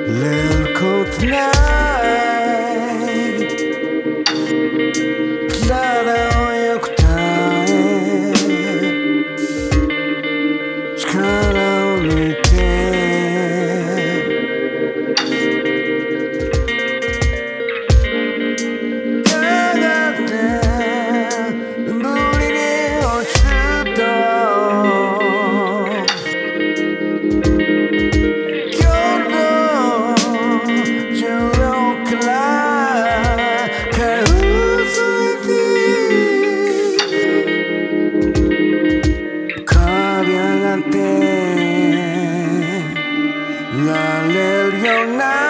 れることない体をよく耐え力を抜いてやがて無理に落ちると夜の重量から解放されて浮かび上がってられるような